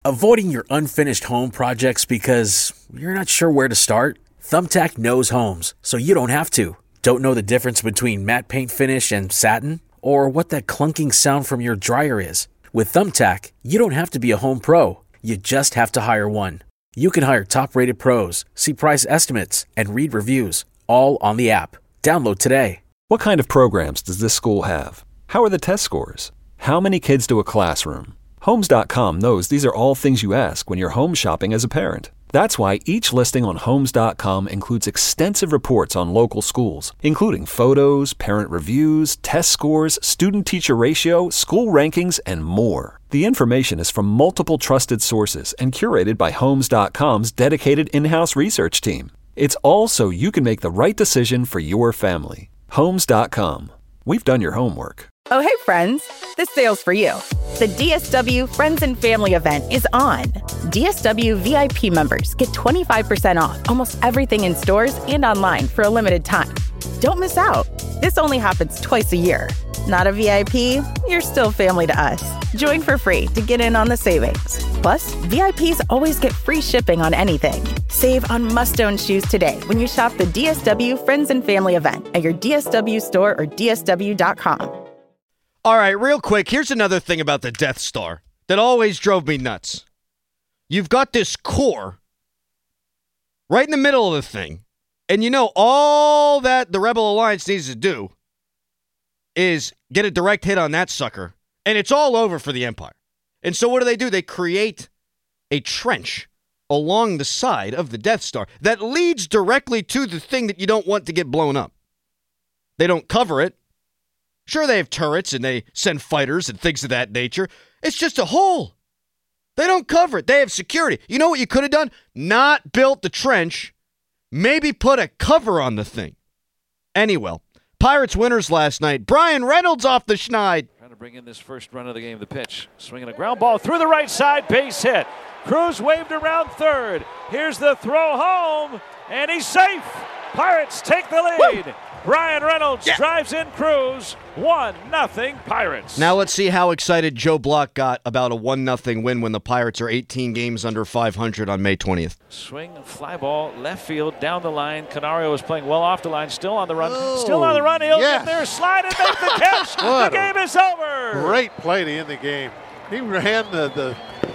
Avoiding your unfinished home projects because you're not sure where to start? Thumbtack knows homes, so you don't have to. Don't know the difference between matte paint finish and satin? Or what that clunking sound from your dryer is? With Thumbtack, you don't have to be a home pro. You just have to hire one. You can hire top-rated pros, see price estimates, and read reviews, all on the app. Download today. What kind of programs does this school have? How are the test scores? How many kids do a classroom? Homes.com knows these are all things you ask when you're home shopping as a parent. That's why each listing on Homes.com includes extensive reports on local schools, including photos, parent reviews, test scores, student-teacher ratio, school rankings, and more. The information is from multiple trusted sources and curated by Homes.com's dedicated in-house research team. It's all so you can make the right decision for your family. Homes.com. We've done your homework. Oh, hey, friends. This sale's for you. The DSW Friends and Family event is on. DSW VIP members get 25% off almost everything in stores and online for a limited time. Don't miss out. This only happens twice a year. Not a VIP? You're still family to us. Join for free to get in on the savings. Plus, VIPs always get free shipping on anything. Save on must-own shoes today when you shop the DSW Friends and Family event at your DSW store or DSW.com. All right, real quick, here's another thing about the Death Star that always drove me nuts. You've got this core right in the middle of the thing, and you know all that the Rebel Alliance needs to do is get a direct hit on that sucker, and it's all over for the Empire. And so what do? They create a trench along the side of the Death Star that leads directly to the thing that you don't want to get blown up. They don't cover it. Sure, they have turrets and they send fighters and things of that nature. It's just a hole. They don't cover it. They have security. You know what you could have done? Not built the trench. Maybe put a cover on the thing. Anyway, Pirates winners last night. Brian Reynolds off the schneid. Trying to bring in this first run of the game. The pitch. Swinging a ground ball through the right side. Base hit. Cruz waved around third. Here's the throw home. And he's safe. Pirates take the lead. Woo! Brian Reynolds drives in Cruz. 1-0 Pirates. Now let's see how excited Joe Block got about a 1-0 win when the Pirates are 18 games under 500 on May 20th. Swing, fly ball, left field, down the line. Canario is playing well off the line, still on the run. Still on the run. He'll get there, slide and make the catch. The game is over. Great play to end the game. He ran the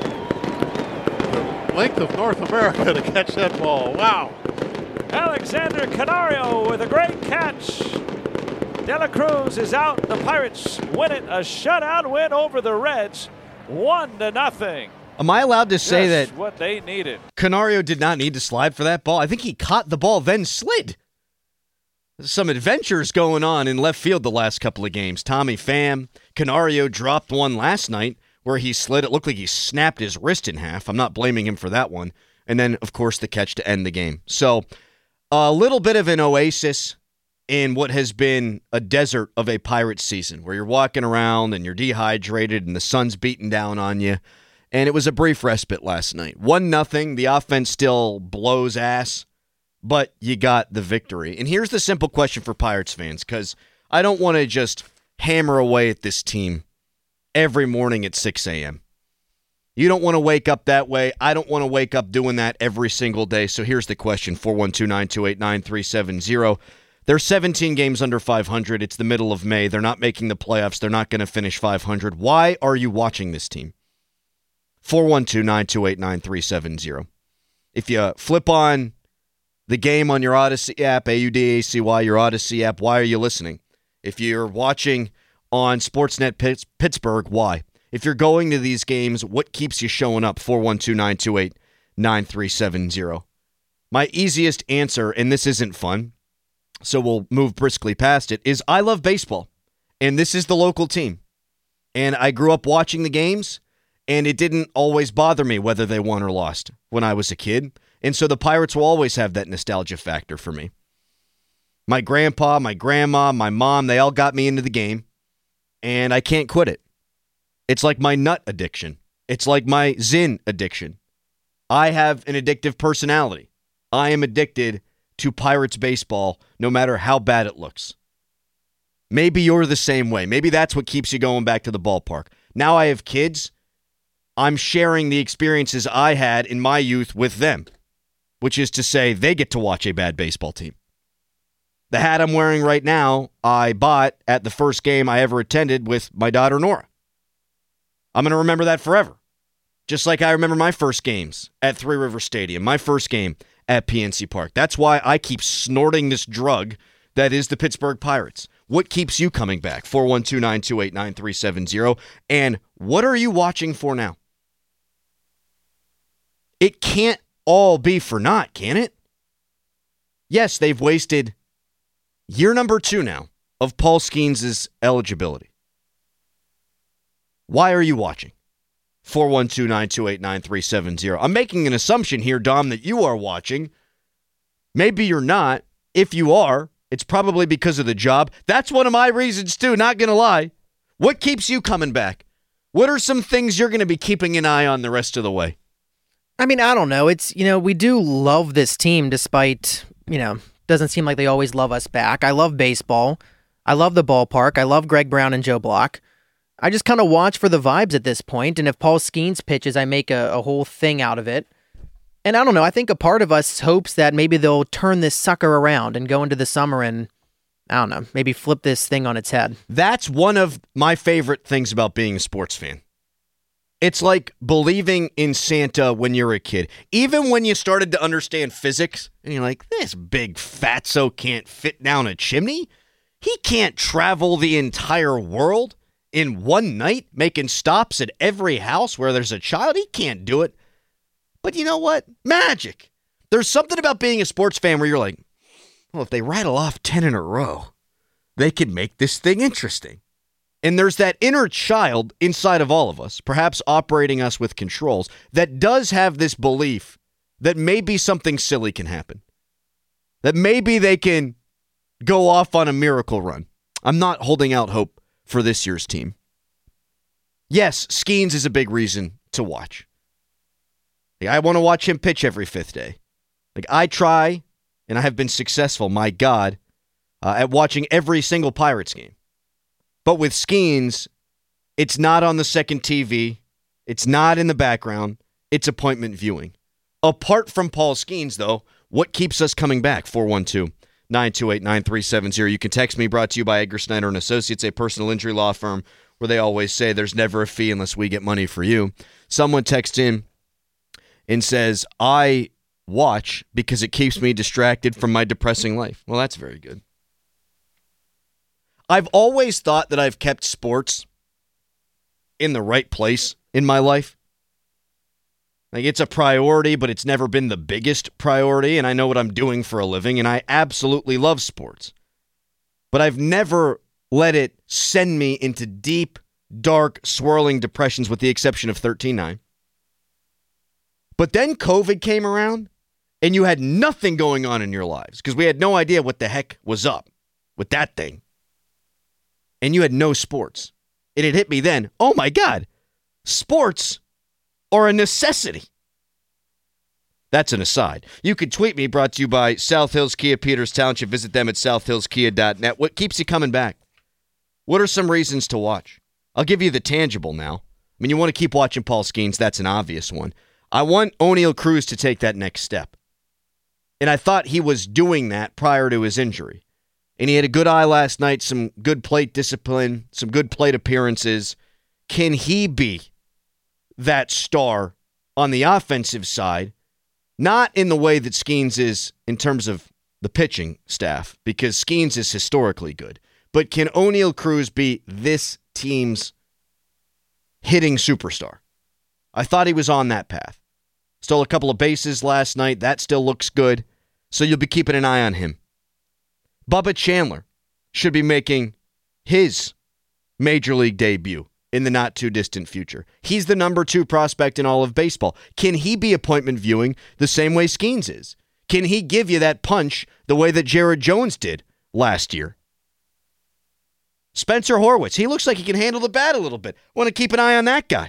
length of North America to catch that ball. Wow. Alexander Canario with a great catch. De La Cruz is out. The Pirates win it. A shutout win over the Reds. 1-0. Am I allowed to say that what they needed? Canario did not need to slide for that ball? I think he caught the ball, then slid. There's some adventures going on in left field the last couple of games. Tommy Pham, Canario dropped one last night where he slid. It looked like he snapped his wrist in half. I'm not blaming him for that one. And then, of course, the catch to end the game. So a little bit of an oasis in what has been a desert of a Pirates season where you're walking around and you're dehydrated and the sun's beating down on you. And it was a brief respite last night. 1-0. The offense still blows ass, but you got the victory. And here's the simple question for Pirates fans, because I don't want to just hammer away at this team every morning at 6 a.m. You don't want to wake up that way. I don't want to wake up doing that every single day. So here's the question, 412-928-9370. They're 17 games under 500. It's the middle of May. They're not making the playoffs. They're not going to finish 500. Why are you watching this team? 412-928-9370. If you flip on the game on your Odyssey app, AUDACY, your Odyssey app, why are you listening? If you're watching on Sportsnet Pittsburgh, why? If you're going to these games, what keeps you showing up? 412-928-9370. My easiest answer, and this isn't fun, so we'll move briskly past it, is I love baseball, and this is the local team. And I grew up watching the games, and it didn't always bother me whether they won or lost when I was a kid. And so the Pirates will always have that nostalgia factor for me. My grandpa, my grandma, my mom, they all got me into the game, and I can't quit it. It's like my nut addiction. It's like my Zyn addiction. I have an addictive personality. I am addicted to Pirates baseball no matter how bad it looks. Maybe you're the same way. Maybe that's what keeps you going back to the ballpark. Now I have kids. I'm sharing the experiences I had in my youth with them, which is to say they get to watch a bad baseball team. The hat I'm wearing right now, I bought at the first game I ever attended with my daughter, Nora. I'm going to remember that forever. Just like I remember my first games at Three River Stadium, my first game at PNC Park. That's why I keep snorting this drug that is the Pittsburgh Pirates. What keeps you coming back? 412-928-9370. And what are you watching for now? It can't all be for naught, can it? Yes, they've wasted year number 2 now of Paul Skeens' eligibility. Why are you watching? 412-928-9370. I'm making an assumption here, Dom, that you are watching. Maybe you're not. If you are, it's probably because of the job. That's one of my reasons, too, not going to lie. What keeps you coming back? What are some things you're going to be keeping an eye on the rest of the way? I mean, I don't know. It's, we do love this team despite, doesn't seem like they always love us back. I love baseball. I love the ballpark. I love Greg Brown and Joe Block. I just kind of watch for the vibes at this point, and if Paul Skeens pitches, I make a whole thing out of it. And I don't know, I think a part of us hopes that maybe they'll turn this sucker around and go into the summer and, I don't know, maybe flip this thing on its head. That's one of my favorite things about being a sports fan. It's like believing in Santa when you're a kid. Even when you started to understand physics, and you're like, this big fatso can't fit down a chimney. He can't travel the entire world in one night, making stops at every house where there's a child. He can't do it. But you know what? Magic. There's something about being a sports fan where you're like, well, if they rattle off 10 in a row, they could make this thing interesting. And there's that inner child inside of all of us, perhaps operating us with controls, that does have this belief that maybe something silly can happen. That maybe they can go off on a miracle run. I'm not holding out hope for this year's team. Yes, Skeens is a big reason to watch. I want to watch him pitch every 5th day. I try, and I have been successful, my God, at watching every single Pirates game. But with Skeens, it's not on the second TV. It's not in the background. It's appointment viewing. Apart from Paul Skeens, though, what keeps us coming back? 412-928-9370. You can text me, brought to you by Edgar Snyder & Associates, a personal injury law firm where they always say there's never a fee unless we get money for you. Someone texts in and says, I watch because it keeps me distracted from my depressing life. Well, that's very good. I've always thought that I've kept sports in the right place in my life. It's a priority, but it's never been the biggest priority, and I know what I'm doing for a living, and I absolutely love sports. But I've never let it send me into deep, dark, swirling depressions with the exception of 13-9. But then COVID came around, and you had nothing going on in your lives because we had no idea what the heck was up with that thing. And you had no sports. It had hit me then. Oh, my God. Sports are a necessity. That's an aside. You can tweet me, brought to you by South Hills Kia Peters Township. Visit them at southhillskia.net. What keeps you coming back? What are some reasons to watch? I'll give you the tangible now. I mean, you want to keep watching Paul Skeens. That's an obvious one. I want O'Neal Cruz to take that next step. And I thought he was doing that prior to his injury. And he had a good eye last night, some good plate discipline, some good plate appearances. Can he be that star on the offensive side? Not in the way that Skeens is in terms of the pitching staff, because Skeens is historically good. But can O'Neal Cruz be this team's hitting superstar? I thought he was on that path. Stole a couple of bases last night. That still looks good. So you'll be keeping an eye on him. Bubba Chandler should be making his major league debut in the not-too-distant future. He's the number 2 prospect in all of baseball. Can he be appointment viewing the same way Skeens is? Can he give you that punch the way that Jared Jones did last year? Spencer Horwitz, he looks like he can handle the bat a little bit. Want to keep an eye on that guy.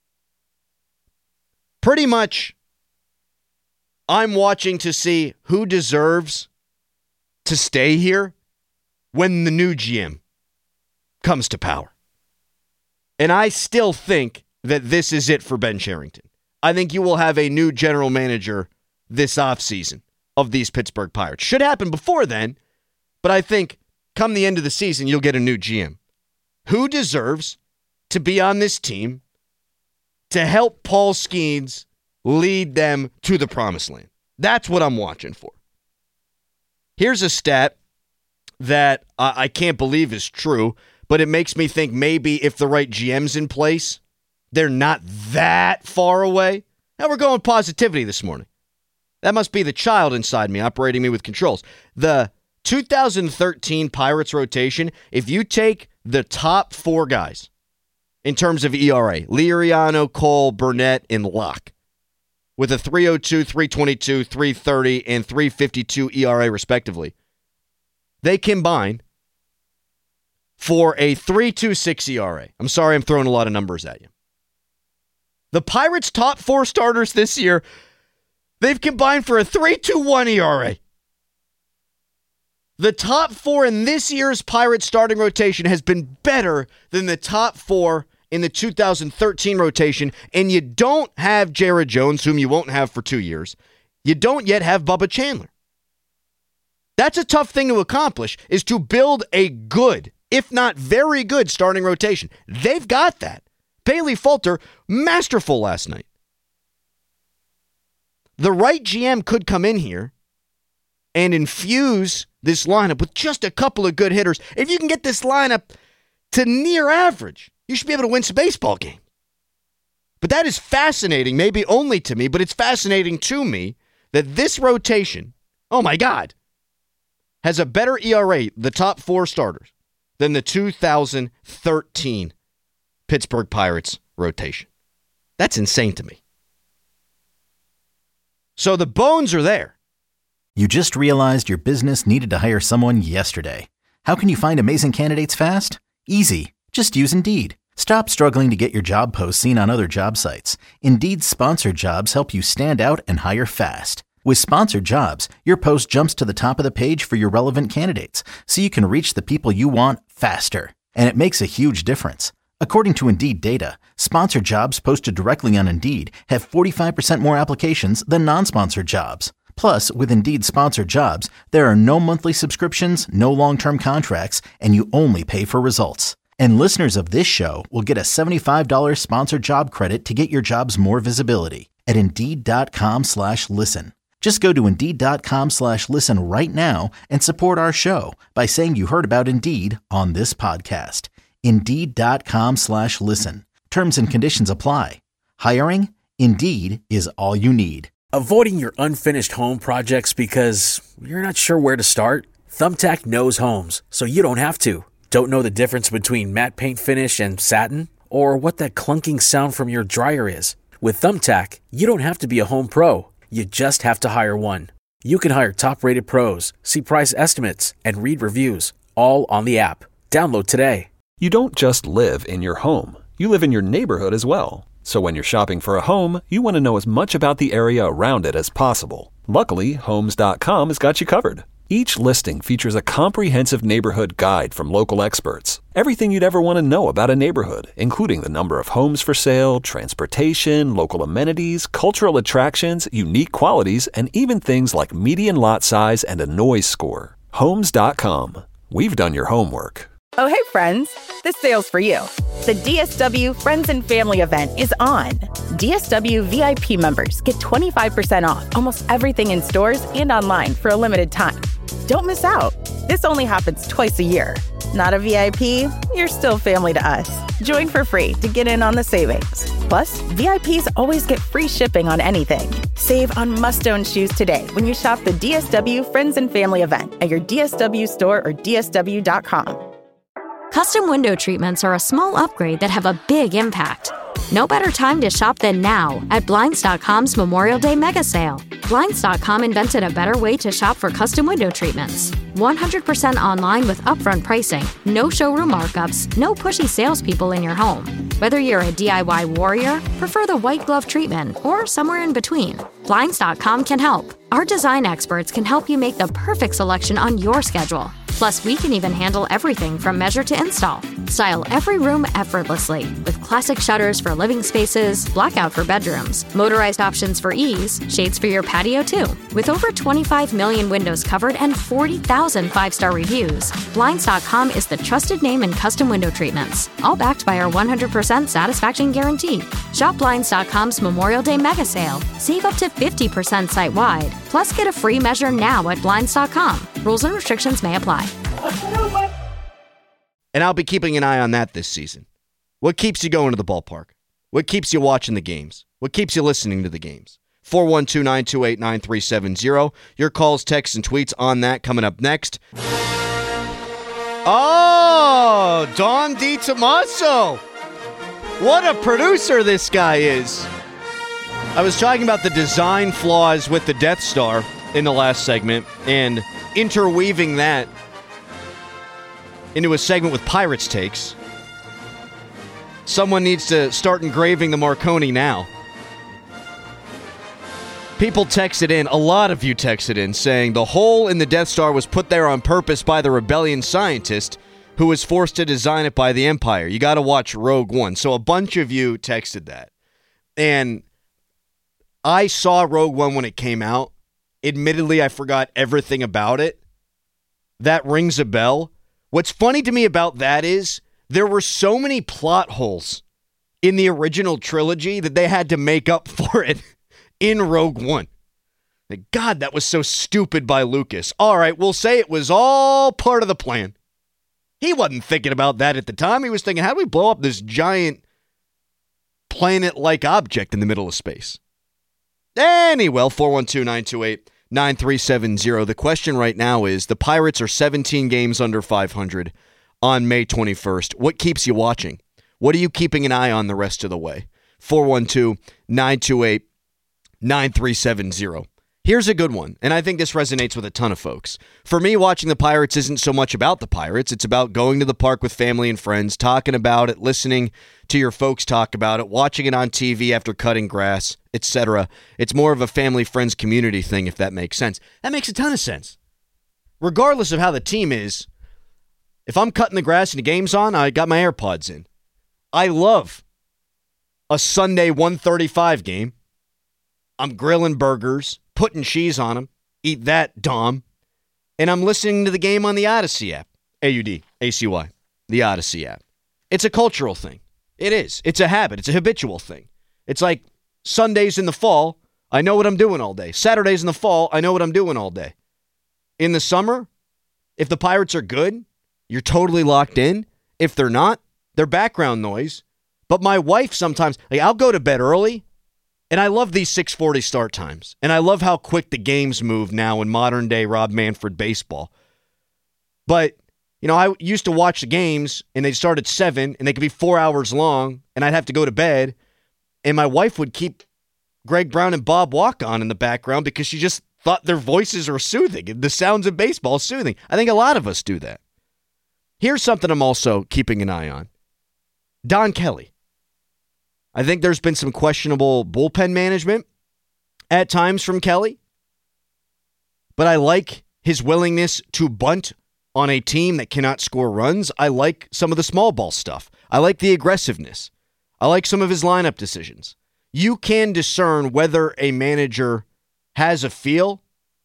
Pretty much, I'm watching to see who deserves to stay here when the new GM comes to power. And I still think that this is it for Ben Cherington. I think you will have a new general manager this offseason of these Pittsburgh Pirates. Should happen before then, but I think come the end of the season, you'll get a new GM. Who deserves to be on this team to help Paul Skeens lead them to the promised land? That's what I'm watching for. Here's a stat that I can't believe is true, but it makes me think maybe if the right GM's in place, they're not that far away. Now we're going positivity this morning. That must be the child inside me operating me with controls. The 2013 Pirates rotation, if you take the top four guys in terms of ERA, Liriano, Cole, Burnett, and Locke, with a 302, 322, 330, and 352 ERA respectively, they combine for a 3.26 ERA. I'm sorry I'm throwing a lot of numbers at you. The Pirates' top four starters this year, they've combined for a 3.21 ERA. The top four in this year's Pirates starting rotation has been better than the top four in the 2013 rotation, and you don't have Jared Jones, whom you won't have for 2 years. You don't yet have Bubba Chandler. That's a tough thing to accomplish, is to build a good, if not very good, starting rotation. They've got that. Bailey Falter, masterful last night. The right GM could come in here and infuse this lineup with just a couple of good hitters. If you can get this lineup to near average, you should be able to win some baseball games. But that is fascinating, maybe only to me, but it's fascinating to me that this rotation, oh my God, has a better ERA, the top four starters, than the 2013 Pittsburgh Pirates rotation. That's insane to me. So the bones are there. You just realized your business needed to hire someone yesterday. How can you find amazing candidates fast? Easy. Just use Indeed. Stop struggling to get your job posts seen on other job sites. Indeed's sponsored jobs help you stand out and hire fast. With sponsored jobs, your post jumps to the top of the page for your relevant candidates, so you can reach the people you want faster. And it makes a huge difference. According to Indeed data, sponsored jobs posted directly on Indeed have 45% more applications than non-sponsored jobs. Plus, with Indeed sponsored jobs, there are no monthly subscriptions, no long-term contracts, and you only pay for results. And listeners of this show will get a $75 sponsored job credit to get your jobs more visibility at Indeed.com/listen. Just go to Indeed.com/listen right now and support our show by saying you heard about Indeed on this podcast. Indeed.com/listen. Terms and conditions apply. Hiring? Indeed is all you need. Avoiding your unfinished home projects because you're not sure where to start? Thumbtack knows homes, so you don't have to. Don't know the difference between matte paint finish and satin? Or what that clunking sound from your dryer is? With Thumbtack, you don't have to be a home pro. You just have to hire one. You can hire top-rated pros, see price estimates, and read reviews, all on the app. Download today. You don't just live in your home. You live in your neighborhood as well. So when you're shopping for a home, you want to know as much about the area around it as possible. Luckily, Homes.com has got you covered. Each listing features a comprehensive neighborhood guide from local experts. Everything you'd ever want to know about a neighborhood, including the number of homes for sale, transportation, local amenities, cultural attractions, unique qualities, and even things like median lot size and a noise score. Homes.com. We've done your homework. Oh, hey, friends. This sale's for you. The DSW Friends and Family event is on. DSW VIP members get 25% off almost everything in stores and online for a limited time. Don't miss out. This only happens twice a year. Not a VIP? You're still family to us. Join for free to get in on the savings. Plus, VIPs always get free shipping on anything. Save on must-own shoes today when you shop the DSW Friends and Family event at your DSW store or DSW.com. Custom window treatments are a small upgrade that have a big impact. No better time to shop than now at Blinds.com's Memorial Day Mega Sale. Blinds.com invented a better way to shop for custom window treatments. 100% online with upfront pricing, no showroom markups, no pushy salespeople in your home. Whether you're a DIY warrior, prefer the white glove treatment, or somewhere in between, Blinds.com can help. Our design experts can help you make the perfect selection on your schedule. Plus, we can even handle everything from measure to install. Style every room effortlessly with classic shutters for living spaces, blackout for bedrooms, motorized options for ease, shades for your patio too. With over 25 million windows covered and 40,000 five-star reviews, Blinds.com is the trusted name in custom window treatments, all backed by our 100% satisfaction guarantee. Shop Blinds.com's Memorial Day mega sale. Save up to 50% site-wide. Plus, get a free measure now at Blinds.com. Rules and restrictions may apply. And I'll be keeping an eye on that this season. What keeps you going to the ballpark? What keeps you watching the games? What keeps you listening to the games? 412-928-9370. Your calls, texts, and tweets on that coming up next. Oh, Don DiTomaso. What a producer this guy is. I was talking about the design flaws with the Death Star in the last segment and interweaving that into a segment with Pirates takes. Someone needs to start engraving the Marconi now. People texted in, a lot of you texted in, saying the hole in the Death Star was put there on purpose by the rebellion scientist who was forced to design it by the Empire. You got to watch Rogue One. So a bunch of you texted that. And I saw Rogue One when it came out. Admittedly, I forgot everything about it. That rings a bell. What's funny to me about that is there were so many plot holes in the original trilogy that they had to make up for it in Rogue One. God, that was so stupid by Lucas. All right, we'll say it was all part of the plan. He wasn't thinking about that at the time. He was thinking, how do we blow up this giant planet-like object in the middle of space? Anyway, 412-928-9370. The question right now is, the Pirates are 17 games under 500 on May 21st. What keeps you watching? What are you keeping an eye on the rest of the way? 412-928-9370. Here's a good one, and I think this resonates with a ton of folks. For me, watching the Pirates isn't so much about the Pirates. It's about going to the park with family and friends, talking about it, listening to your folks talk about it, watching it on TV after cutting grass, etc. It's more of a family, friends, community thing, if that makes sense. That makes a ton of sense. Regardless of how the team is, if I'm cutting the grass and the game's on, I got my AirPods in. I love a Sunday 1:35 game. I'm grilling burgers, putting cheese on them. Eat that, Dom. And I'm listening to the game on the Odyssey app. AUDACY, the Odyssey app. It's a cultural thing. It is. It's a habit. It's a habitual thing. It's like Sundays in the fall, I know what I'm doing all day. Saturdays in the fall, I know what I'm doing all day. In the summer, if the Pirates are good, you're totally locked in. If they're not, they're background noise. But my wife sometimes, I'll go to bed early, and I love these 6:40 start times. And I love how quick the games move now in modern day Rob Manfred baseball. But, I used to watch the games, and they'd start at 7, and they could be 4 hours long, and I'd have to go to bed. And my wife would keep Greg Brown and Bob Walk on in the background because she just thought their voices are soothing. The sounds of baseball is soothing. I think a lot of us do that. Here's something I'm also keeping an eye on. Don Kelly. I think there's been some questionable bullpen management at times from Kelly. But I like his willingness to bunt on a team that cannot score runs. I like some of the small ball stuff. I like the aggressiveness. I like some of his lineup decisions. You can discern whether a manager has a feel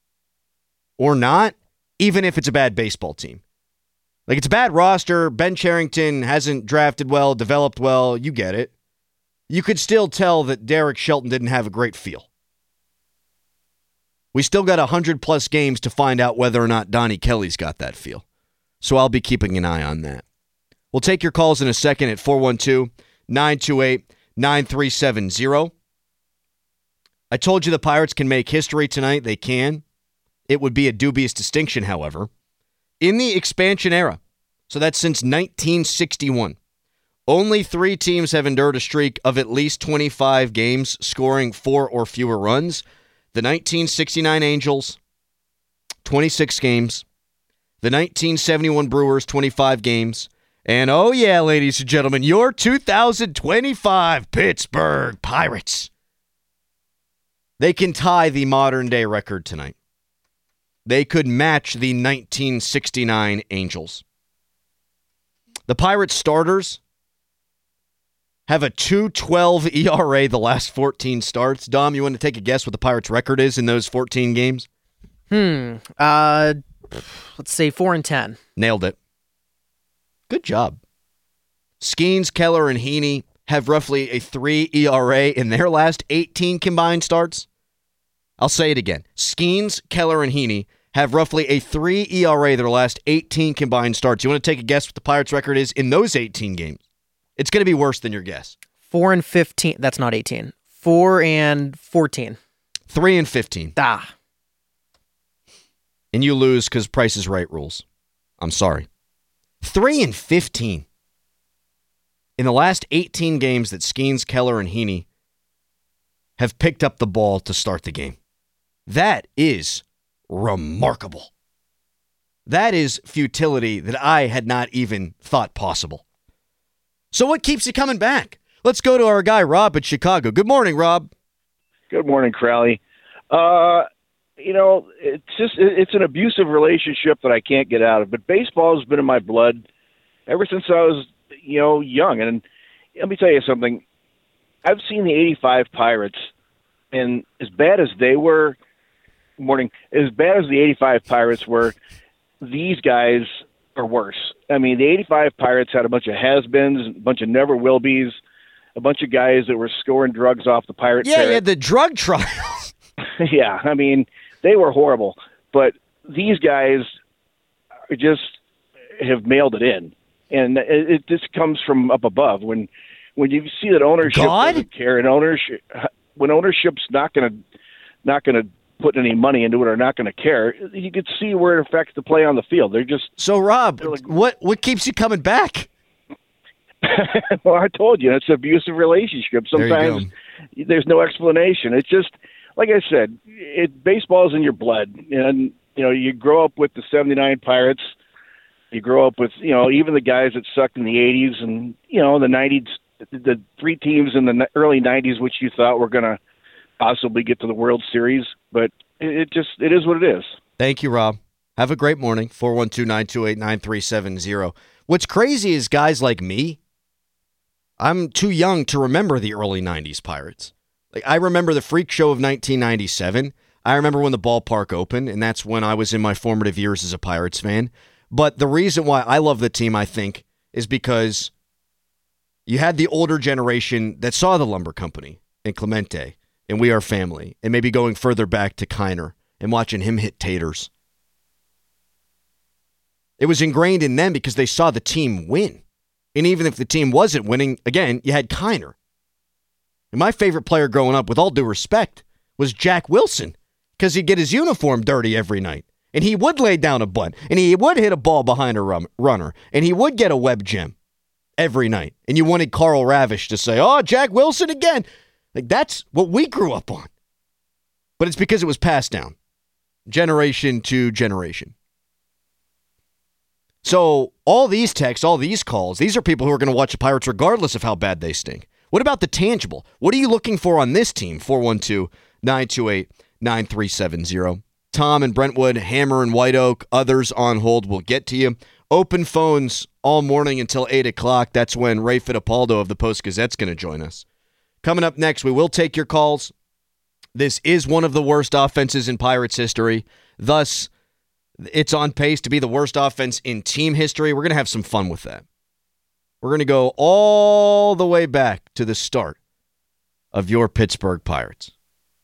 or not, even if it's a bad baseball team. Like, it's a bad roster. Ben Cherington hasn't drafted well, developed well. You get it. You could still tell that Derek Shelton didn't have a great feel. We still got 100-plus games to find out whether or not Donnie Kelly's got that feel. So I'll be keeping an eye on that. We'll take your calls in a second at 412-928-9370. I told you the Pirates can make history tonight. They can. It would be a dubious distinction, however. In the expansion era, so that's since 1961, only 3 teams have endured a streak of at least 25 games scoring 4 or fewer runs. The 1969 Angels, 26 games. The 1971 Brewers, 25 games. And oh yeah, ladies and gentlemen, your 2025 Pittsburgh Pirates. They can tie the modern-day record tonight. They could match the 1969 Angels. The Pirates starters have a 2.12 ERA the last 14 starts. Dom, you want to take a guess what the Pirates' record is in those 14 games? Let's say 4-10. Nailed it. Good job. Skeens, Keller, and Heaney have roughly a 3 ERA in their last 18 combined starts. I'll say it again. Skeens, Keller, and Heaney have roughly a 3 ERA their last 18 combined starts. You want to take a guess what the Pirates' record is in those 18 games? It's going to be worse than your guess. 4-15. That's not 18. 4-14. 3-15. Ah. And you lose because Price is Right rules. I'm sorry. 3-15. In the last 18 games that Skeens, Keller, and Heaney have picked up the ball to start the game. That is remarkable. That is futility that I had not even thought possible. So what keeps you coming back? Let's go to our guy, Rob, at Chicago. Good morning, Rob. Good morning, Crowley. It's an abusive relationship that I can't get out of. But baseball has been in my blood ever since I was, young. And let me tell you something. I've seen the '85 Pirates, and as bad as they were, as bad as the '85 Pirates were, these guys are worse. I mean, the '85 Pirates had a bunch of has-beens, a bunch of never-will-be's, a bunch of guys that were scoring drugs off the Pirate Yeah, you had the drug trials. Yeah, I mean, they were horrible. But these guys just have mailed it in. And it just comes from up above. When you see that ownership doesn't care, and when ownership's not going to put any money into it or not going to care, you could see where it affects the play on the field. So, Rob, what keeps you coming back? Well, I told you, it's an abusive relationship. Sometimes there's no explanation. It's just, like I said, baseball's in your blood. And, you grow up with the '79 Pirates. You grow up with, even the guys that sucked in the '80s and, the '90s, the three teams in the early '90s, which you thought were going to possibly get to the World Series. But it is what it is. Thank you, Rob. Have a great morning. 412-928-9370. What's crazy is guys like me, I'm too young to remember the early '90s Pirates. Like, I remember the freak show of 1997. I remember when the ballpark opened, and that's when I was in my formative years as a Pirates fan. But the reason why I love the team, I think, is because you had the older generation that saw the Lumber Company and Clemente and We Are Family, and maybe going further back to Kiner and watching him hit taters. It was ingrained in them because they saw the team win. And even if the team wasn't winning, again, you had Kiner. And my favorite player growing up, with all due respect, was Jack Wilson, because he'd get his uniform dirty every night. And he would lay down a bunt. And he would hit a ball behind a runner. And he would get a web gem every night. And you wanted Carl Ravish to say, oh, Jack Wilson again. Like, that's what we grew up on. But it's because it was passed down. Generation to generation. So all these texts, all these calls, these are people who are going to watch the Pirates regardless of how bad they stink. What about the tangible? What are you looking for on this team? 412-928-9370. Tom and Brentwood, Hammer and White Oak, others on hold. Will get to you. Open phones all morning until 8 o'clock. That's when Ray Fittipaldo of the Post-Gazette's going to join us. Coming up next, we will take your calls. This is one of the worst offenses in Pirates history. Thus, it's on pace to be the worst offense in team history. We're going to have some fun with that. We're going to go all the way back to the start of your Pittsburgh Pirates.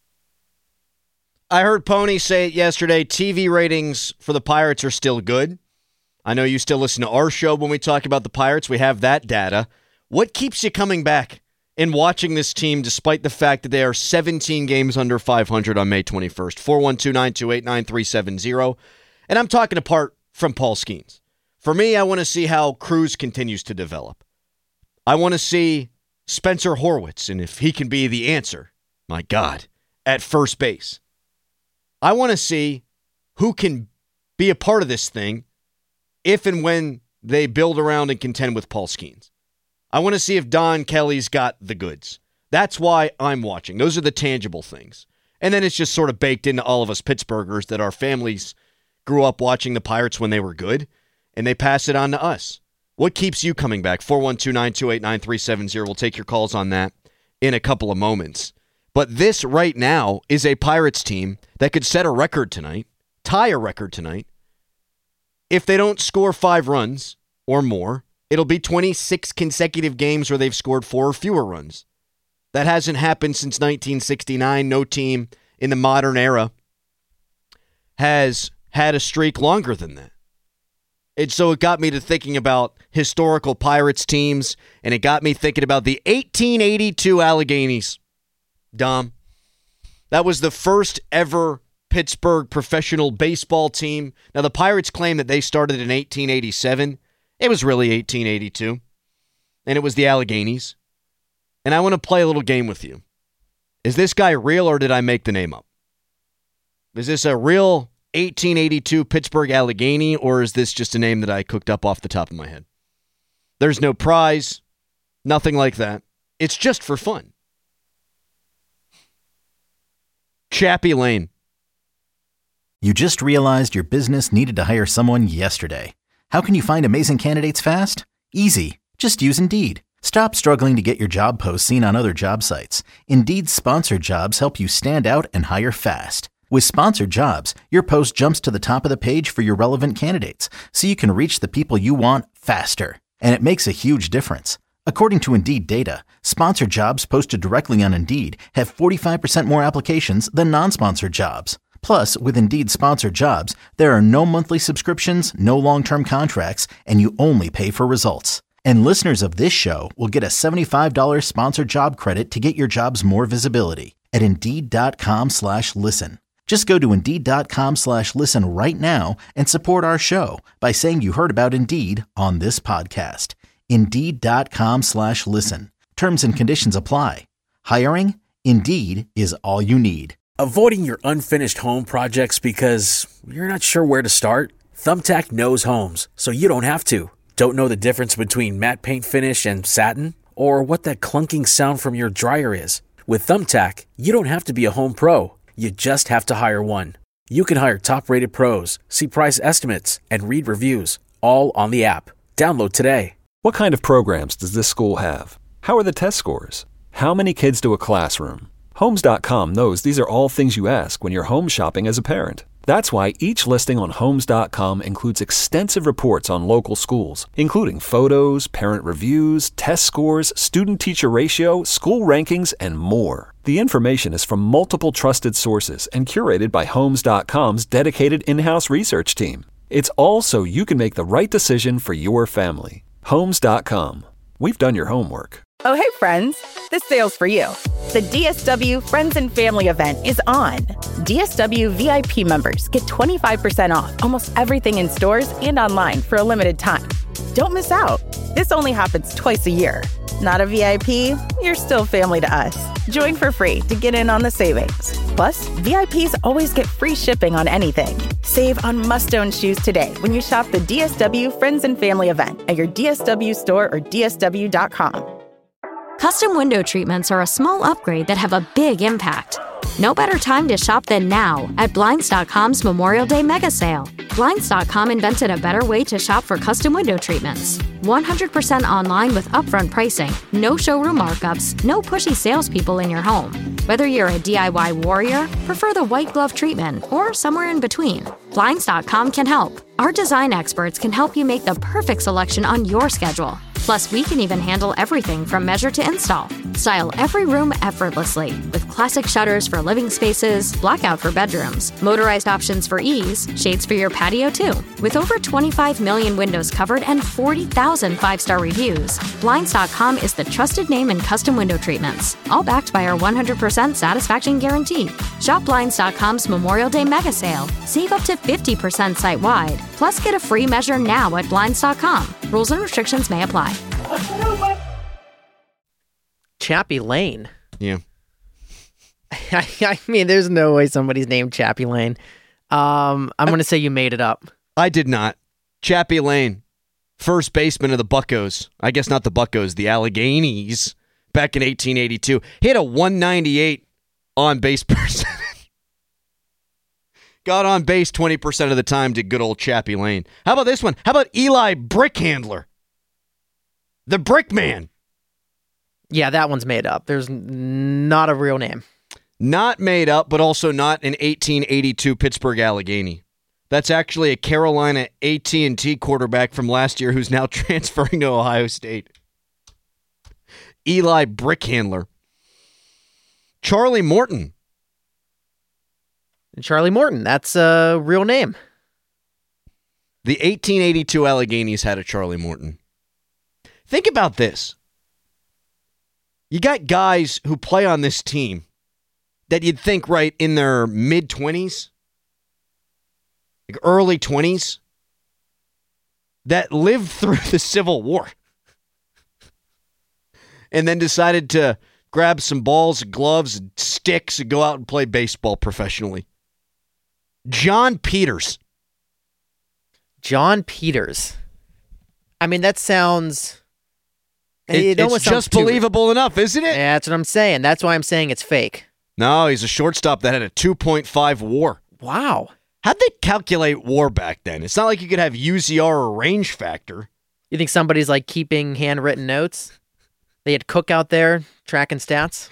I heard Pony say it yesterday. TV ratings for the Pirates are still good. I know you still listen to our show when we talk about the Pirates. We have that data. What keeps you coming back and watching this team despite the fact that they are 17 games under 500 on May 21st? 412-928-9370. And I'm talking apart from Paul Skeens. For me, I want to see how Cruz continues to develop. I want to see Spencer Horwitz, and if he can be the answer, my God, at first base. I want to see who can be a part of this thing if and when they build around and contend with Paul Skeens. I want to see if Don Kelly's got the goods. That's why I'm watching. Those are the tangible things. And then it's just sort of baked into all of us Pittsburghers that our families grew up watching the Pirates when they were good, and they pass it on to us. What keeps you coming back? 412-928-9370. We'll take your calls on that in a couple of moments. But this right now is a Pirates team that could set a record tonight, tie a record tonight. If they don't score 5 runs or more, it'll be 26 consecutive games where they've scored 4 or fewer runs. That hasn't happened since 1969. No team in the modern era has had a streak longer than that. And so it got me to thinking about historical Pirates teams, and it got me thinking about the 1882 Alleghenies. Dom, that was the first ever Pittsburgh professional baseball team. Now, the Pirates claim that they started in 1887. It was really 1882, and it was the Alleghenies. And I want to play a little game with you. Is this guy real, or did I make the name up? Is this a real 1882 Pittsburgh Allegheny, or is this just a name that I cooked up off the top of my head? There's no prize, nothing like that. It's just for fun. Chappie Lane. You just realized your business needed to hire someone yesterday. How can you find amazing candidates fast? Easy. Just use Indeed. Stop struggling to get your job posts seen on other job sites. Indeed's sponsored jobs help you stand out and hire fast. With sponsored jobs, your post jumps to the top of the page for your relevant candidates, so you can reach the people you want faster. And it makes a huge difference. According to Indeed data, sponsored jobs posted directly on Indeed have 45% more applications than non-sponsored jobs. Plus, with Indeed sponsored jobs, there are no monthly subscriptions, no long-term contracts, and you only pay for results. And listeners of this show will get a $75 sponsored job credit to get your jobs more visibility at Indeed.com/listen. Just go to Indeed.com/listen right now and support our show by saying you heard about Indeed on this podcast. Indeed.com/listen. Terms and conditions apply. Hiring? Indeed is all you need. Avoiding your unfinished home projects because you're not sure where to start? Thumbtack knows homes, so you don't have to. Don't know the difference between matte paint finish and satin? Or what that clunking sound from your dryer is? With Thumbtack, you don't have to be a home pro. You just have to hire one. You can hire top-rated pros, see price estimates, and read reviews, all on the app. Download today. What kind of programs does this school have? How are the test scores? How many kids do a classroom? Homes.com knows these are all things you ask when you're home shopping as a parent. That's why each listing on Homes.com includes extensive reports on local schools, including photos, parent reviews, test scores, student-teacher ratio, school rankings, and more. The information is from multiple trusted sources and curated by Homes.com's dedicated in-house research team. It's all so you can make the right decision for your family. Homes.com. We've done your homework. Oh, hey, friends. This sale's for you. The DSW Friends and Family event is on. DSW VIP members get 25% off almost everything in stores and online for a limited time. Don't miss out. This only happens twice a year. Not a VIP? You're still family to us. Join for free to get in on the savings. Plus, VIPs always get free shipping on anything. Save on must-own shoes today when you shop the DSW Friends and Family event at your DSW store or DSW.com. Custom window treatments are a small upgrade that have a big impact. No better time to shop than now at Blinds.com's Memorial Day Mega Sale. Blinds.com invented a better way to shop for custom window treatments. 100% online with upfront pricing, no showroom markups, no pushy salespeople in your home. Whether you're a DIY warrior, prefer the white glove treatment, or somewhere in between, Blinds.com can help. Our design experts can help you make the perfect selection on your schedule. Plus, we can even handle everything from measure to install. Style every room effortlessly with classic shutters for living spaces, blackout for bedrooms, motorized options for ease, shades for your patio too. With over 25 million windows covered and 40,000 five-star reviews, Blinds.com is the trusted name in custom window treatments, all backed by our 100% satisfaction guarantee. Shop Blinds.com's Memorial Day Mega Sale. Save up to 50% site-wide. Plus, get a free measure now at Blinds.com. Rules and restrictions may apply. Chappie Lane. Yeah. I mean, there's no way somebody's named Chappie Lane. I'm going to say you made it up. I did not. Chappie Lane, first baseman of the Buccos. I guess not the Buccos, the Alleghenies, back in 1882. He had a 198 on base percentage. Got on base 20% of the time to good old Chappie Lane. How about this one? How about Eli Brickhandler? The Brick Man. Yeah, that one's made up. There's not a real name. Not made up, but also not an 1882 Pittsburgh Allegheny. That's actually a Carolina AT&T quarterback from last year who's now transferring to Ohio State. Eli Brickhandler. Charlie Morton. Charlie Morton, that's a real name. The 1882 Alleghenies had a Charlie Morton. Think about this. You got guys who play on this team that you'd think right in their mid-20s, like early 20s, that lived through the Civil War and then decided to grab some balls, gloves, and sticks and go out and play baseball professionally. John Peters. John Peters. I mean, that sounds... It's just believable enough, isn't it? Yeah, that's what I'm saying. That's why I'm saying it's fake. No, he's a shortstop that had a 2.5 WAR. Wow. How'd they calculate WAR back then? It's not like you could have UZR or range factor. You think somebody's like keeping handwritten notes? They had Cook out there tracking stats?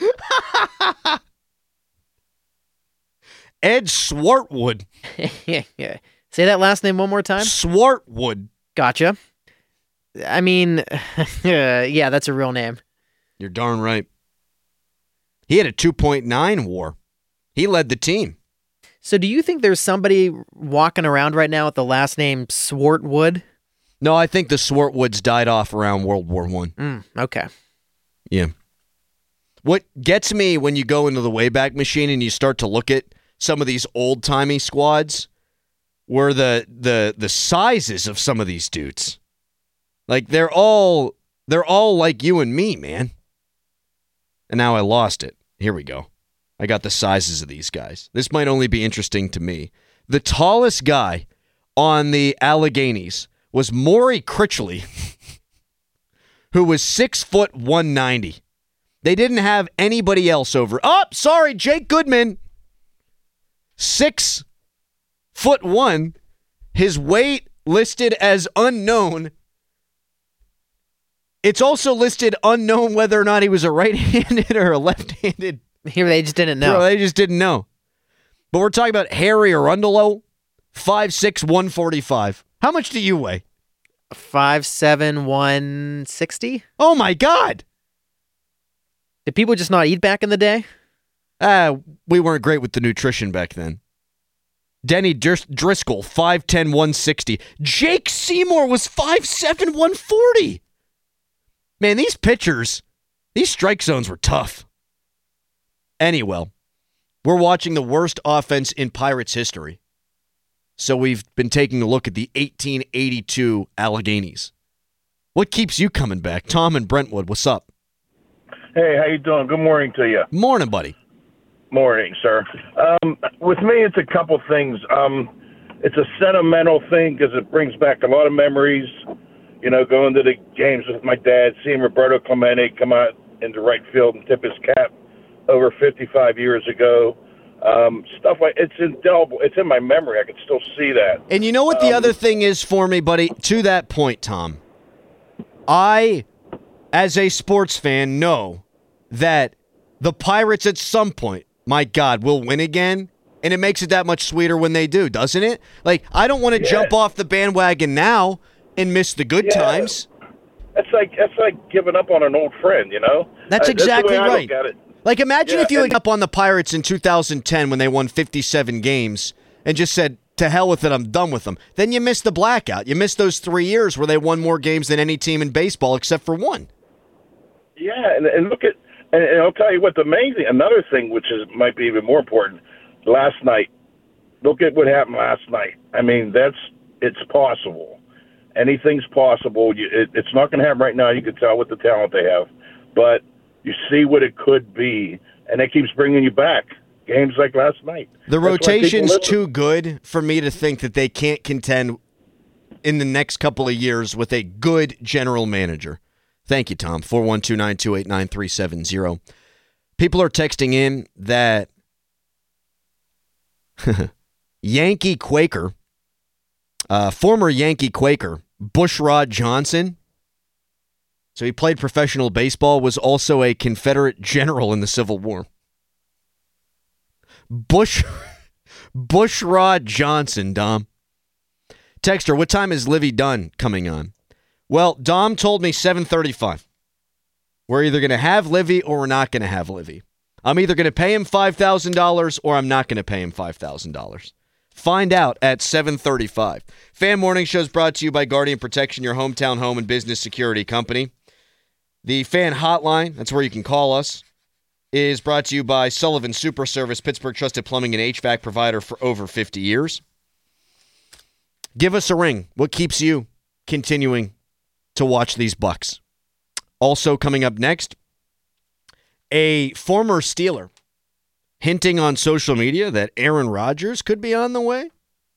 Ed Swartwood. Yeah. Say that last name one more time. Swartwood. Gotcha. I mean, yeah, that's a real name. You're darn right. He had a 2.9 WAR. He led the team. So do you think there's somebody walking around right now with the last name Swartwood? No, I think the Swartwoods died off around World War I. Okay. Yeah. What gets me when you go into the Wayback Machine and you start to look at some of these old-timey squads were the sizes of some of these dudes. Like, they're all like you and me, man. And now I lost it. Here we go. I got the sizes of these guys. This might only be interesting to me. The tallest guy on the Alleghenies was Maury Critchley, who was 6'190". They didn't have anybody else over. Oh, sorry, Jake Goodman. 6'1". His weight listed as unknown. It's also listed unknown whether or not he was a right-handed or a left-handed. Here they just didn't know. They just didn't know. But we're talking about Harry Arundolo, 5'6", 145. How much do you weigh? 5'7", 160. Oh, my God. Did people just not eat back in the day? We weren't great with the nutrition back then. Denny Driscoll, 5'10", 160. Jake Seymour was 5'7", 140. Man, these pitchers, these strike zones were tough. Anyway, we're watching the worst offense in Pirates history. So we've been taking a look at the 1882 Alleghenies. What keeps you coming back? Tom and Brentwood, what's up? Hey, how you doing? Good morning to you. Morning, buddy. Morning, sir. With me, it's a couple things. It's a sentimental thing because it brings back a lot of memories. You know, going to the games with my dad, seeing Roberto Clemente come out into right field and tip his cap over 55 years ago. Stuff like it's indelible. It's in my memory. I can still see that. And you know what the other thing is for me, buddy? To that point, Tom, I, as a sports fan, know that the Pirates at some point, my God, will win again. And it makes it that much sweeter when they do, doesn't it? Like, I don't want to jump off the bandwagon now and miss the good times. That's like giving up on an old friend, you know? That's exactly that's the way right. I look at it. Like, imagine if you looked up on the Pirates in 2010 when they won 57 games and just said, to hell with it, I'm done with them. Then you missed the blackout. You missed those 3 years where they won more games than any team in baseball except for one. Yeah, and look at, and I'll tell you what, another thing which might be even more important, last night, look at what happened last night. I mean, it's possible. Anything's possible. It's not going to happen right now. You can tell with the talent they have. But you see what it could be, and it keeps bringing you back. Games like last night. The rotation's too good for me to think that they can't contend in the next couple of years with a good general manager. Thank you, Tom. 412-928-9370. People are texting in that Yankee Quaker, former Yankee Quaker, Bushrod Johnson, So he played professional baseball, was also a Confederate general in the Civil War. Bushrod Johnson, Dom. Texter, what time is Livy Dunn coming on? Well, Dom told me 7:35. We're either going to have Livy or we're not going to have Livy. I'm either going to pay him $5,000 or I'm not going to pay him $5,000. Find out at 7:35. Fan Morning Show is brought to you by Guardian Protection, your hometown home and business security company. The fan hotline, that's where you can call us, is brought to you by Sullivan Super Service, Pittsburgh trusted plumbing and HVAC provider for over 50 years. Give us a ring. What keeps you continuing to watch these Bucks? Also coming up next, a former Steeler hinting on social media that Aaron Rodgers could be on the way.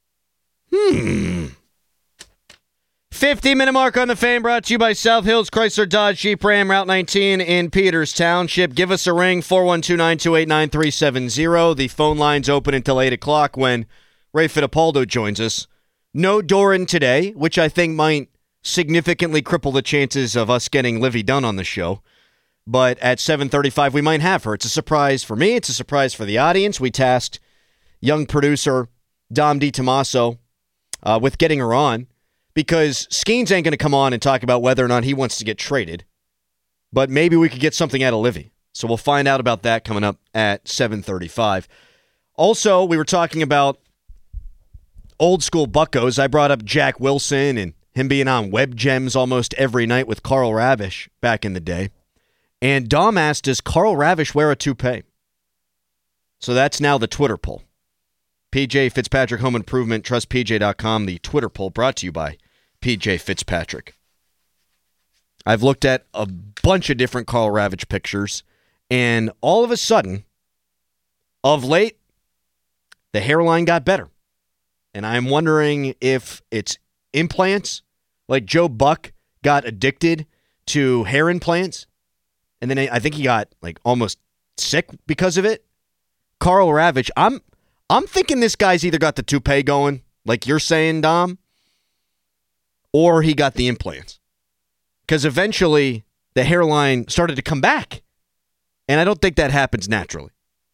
50-minute mark on the Fan, brought to you by South Hills Chrysler Dodge Jeep Ram, Route 19 in Peters Township. Give us a ring, 412-928-9370. The phone line's open until 8 o'clock when Ray Fittipaldo joins us. No Doran today, which I think might significantly cripple the chances of us getting Livy Dunn on the show. But at 7:35, we might have her. It's a surprise for me. It's a surprise for the audience. We tasked young producer Dom DiTomaso with getting her on because Skeens ain't going to come on and talk about whether or not he wants to get traded. But maybe we could get something out of Livy. So we'll find out about that coming up at 7:35. Also, we were talking about old school Buccos. I brought up Jack Wilson and him being on Web Gems almost every night with Carl Ravish back in the day. And Dom asked, does Carl Ravish wear a toupee? So that's now the Twitter poll. PJ Fitzpatrick Home Improvement, trustpj.com, the Twitter poll brought to you by PJ Fitzpatrick. I've looked at a bunch of different Carl Ravish pictures, and all of a sudden, of late, the hairline got better. And I'm wondering if it's implants, like Joe Buck got addicted to hair implants. And then I think he got like almost sick because of it. Carl Ravish, I'm thinking this guy's either got the toupee going, like you're saying, Dom, or he got the implants. Because eventually the hairline started to come back. And I don't think that happens naturally.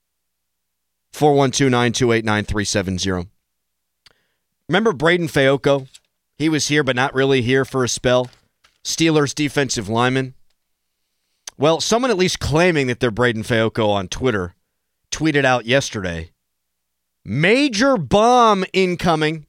412-928-9370. Remember Braden Fayoko? He was here but not really here for a spell. Steelers defensive lineman. Well, someone at least claiming that they're Braden Fayoko on Twitter tweeted out yesterday, major bomb incoming.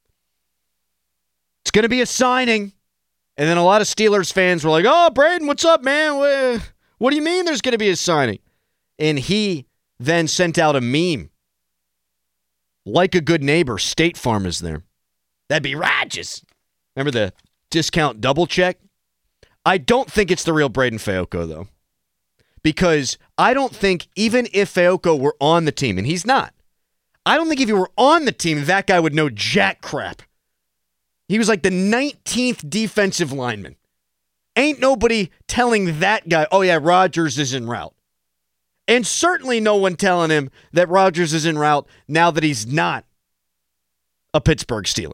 It's going to be a signing. And then a lot of Steelers fans were like, oh, Braden, what's up, man? What do you mean there's going to be a signing? And he then sent out a meme. Like a good neighbor, State Farm is there. That'd be Rodgers. Remember the discount double check? I don't think it's the real Braden Fayoko, though. Because I don't think even if Fayoko were on the team, and he's not, I don't think if he were on the team, that guy would know jack crap. He was like the 19th defensive lineman. Ain't nobody telling that guy, oh yeah, Rodgers is en route. And certainly no one telling him that Rodgers is en route now that he's not a Pittsburgh Steeler.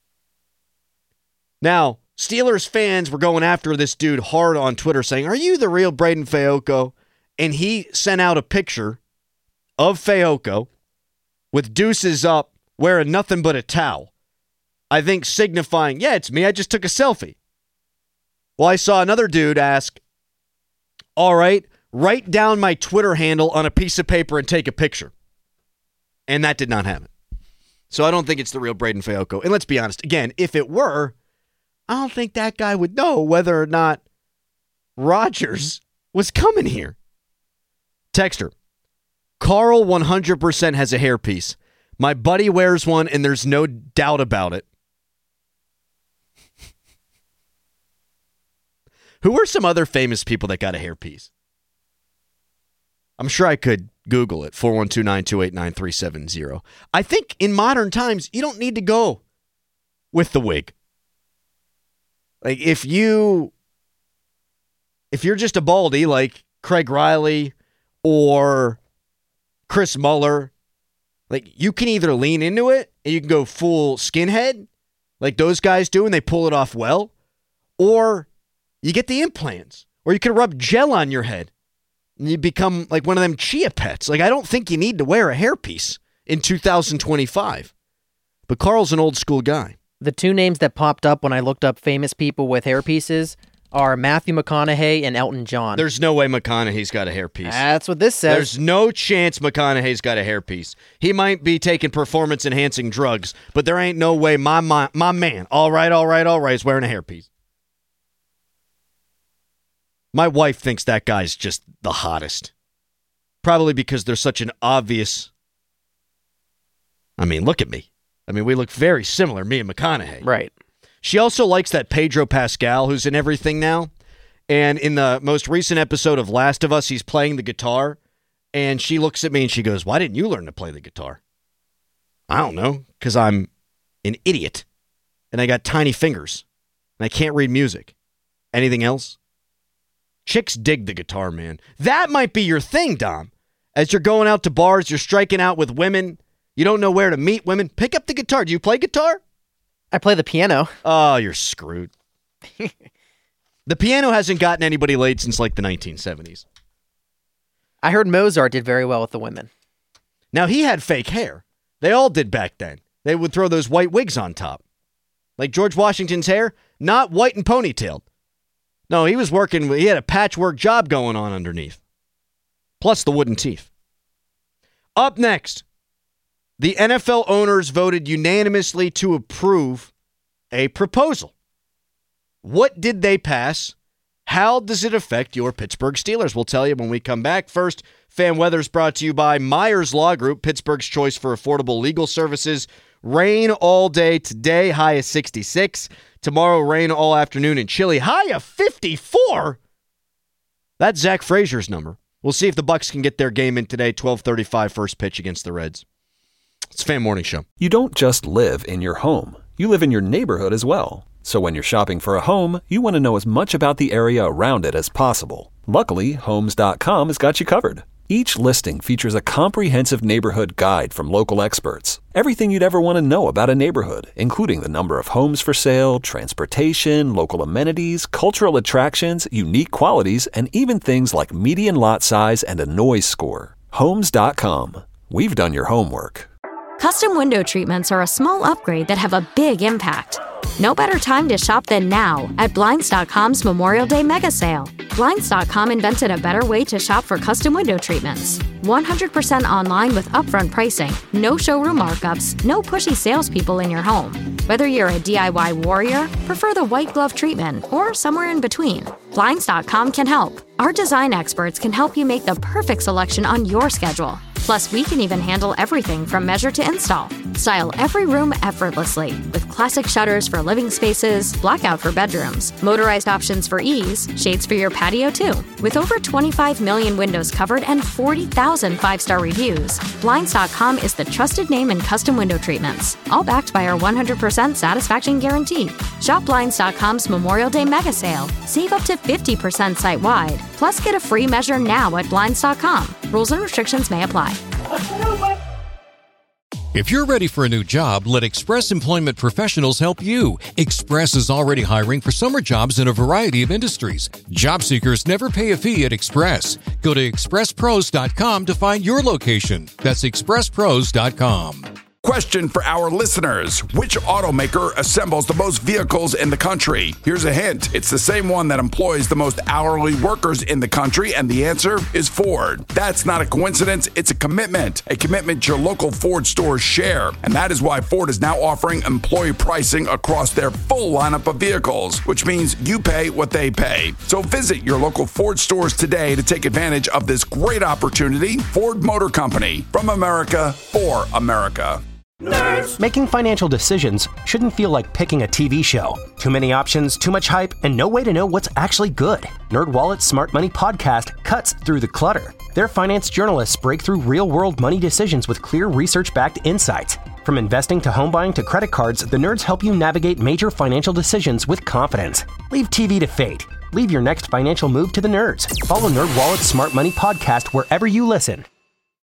Now, Steelers fans were going after this dude hard on Twitter saying, are you the real Braden Fayoko? And he sent out a picture of Fayoko with deuces up wearing nothing but a towel. I think signifying, yeah, it's me. I just took a selfie. Well, I saw another dude ask, all right, write down my Twitter handle on a piece of paper and take a picture. And that did not happen. So I don't think it's the real Braden Fayoko. And let's be honest, again, if it were, I don't think that guy would know whether or not Rodgers was coming here. Texter, Carl 100% has a hairpiece. My buddy wears one, and there's no doubt about it. Who are some other famous people that got a hairpiece? I'm sure I could Google it, 412-928-9370. I think in modern times, you don't need to go with the wig. Like, if you're just a baldy like Craig Riley or Chris Muller, like, you can either lean into it and you can go full skinhead like those guys do and they pull it off well, or You get the implants. Or you could rub gel on your head. And you become like one of them chia pets. Like, I don't think you need to wear a hairpiece in 2025. But Carl's an old school guy. The two names that popped up when I looked up famous people with hairpieces are Matthew McConaughey and Elton John. There's no way McConaughey's got a hairpiece. That's what this says. There's no chance McConaughey's got a hairpiece. He might be taking performance-enhancing drugs, but there ain't no way my man, all right, is wearing a hairpiece. My wife thinks that guy's just the hottest. Probably because there's such an obvious... I mean, look at me. I mean, we look very similar, me and McConaughey. Right. She also likes that Pedro Pascal, who's in everything now. And in the most recent episode of Last of Us, he's playing the guitar. And she looks at me and she goes, why didn't you learn to play the guitar? I don't know, because I'm an idiot. And I got tiny fingers. And I can't read music. Anything else? Chicks dig the guitar, man. That might be your thing, Dom. As you're going out to bars, you're striking out with women. You don't know where to meet women. Pick up the guitar. Do you play guitar? I play the piano. Oh, you're screwed. The piano hasn't gotten anybody laid since like the 1970s. I heard Mozart did very well with the women. Now, he had fake hair. They all did back then. They would throw those white wigs on top. Like George Washington's hair, not white and ponytailed. No, he was working, he had a patchwork job going on underneath. Plus the wooden teeth. Up next, the NFL owners voted unanimously to approve a proposal. What did they pass? How does it affect your Pittsburgh Steelers? We'll tell you when we come back. First, Fan Weather's brought to you by Myers Law Group, Pittsburgh's choice for affordable legal services. Rain all day today, high of 66. Tomorrow, rain all afternoon and chilly, high of 54. That's Zach Frazier's number. We'll see if the Bucs can get their game in today, 12:35 first pitch against the Reds. It's Fan Morning Show. You don't just live in your home. You live in your neighborhood as well. So when you're shopping for a home, you want to know as much about the area around it as possible. Luckily, Homes.com has got you covered. Each listing features a comprehensive neighborhood guide from local experts. Everything you'd ever want to know about a neighborhood, including the number of homes for sale, transportation, local amenities, cultural attractions, unique qualities, and even things like median lot size and a noise score. Homes.com. We've done your homework. Custom window treatments are a small upgrade that have a big impact. No better time to shop than now at Blinds.com's Memorial Day Mega Sale. Blinds.com invented a better way to shop for custom window treatments. 100% online with upfront pricing, no showroom markups, no pushy salespeople in your home. Whether you're a DIY warrior, prefer the white glove treatment, or somewhere in between, Blinds.com can help. Our design experts can help you make the perfect selection on your schedule. Plus, we can even handle everything from measure to install. Style every room effortlessly with classic shutters for living spaces, blackout for bedrooms, motorized options for ease, shades for your patio too. With over 25 million windows covered and 40,000 5-star reviews, Blinds.com is the trusted name in custom window treatments, all backed by our 100% satisfaction guarantee. Shop Blinds.com's Memorial Day Mega Sale. Save up to 50% site-wide. Plus, get a free measure now at Blinds.com. Rules and restrictions may apply. If you're ready for a new job, let Express Employment Professionals help you. Express is already hiring for summer jobs in a variety of industries. Job seekers never pay a fee at Express. Go to expresspros.com to find your location. That's expresspros.com. Question for our listeners. Which automaker assembles the most vehicles in the country? Here's a hint. It's the same one that employs the most hourly workers in the country, and the answer is Ford. That's not a coincidence. It's a commitment your local Ford stores share. And that is why Ford is now offering employee pricing across their full lineup of vehicles, which means you pay what they pay. So visit your local Ford stores today to take advantage of this great opportunity. Ford Motor Company, from America for America. Nerds. Making financial decisions shouldn't feel like picking a TV show. Too many options, too much hype, and no way to know what's actually good. NerdWallet's Smart Money Podcast cuts through the clutter. Their finance journalists break through real-world money decisions with clear research-backed insights. From investing to home buying to credit cards, the nerds help you navigate major financial decisions with confidence. Leave TV to fate. Leave your next financial move to the nerds. Follow NerdWallet's Smart Money Podcast wherever you listen.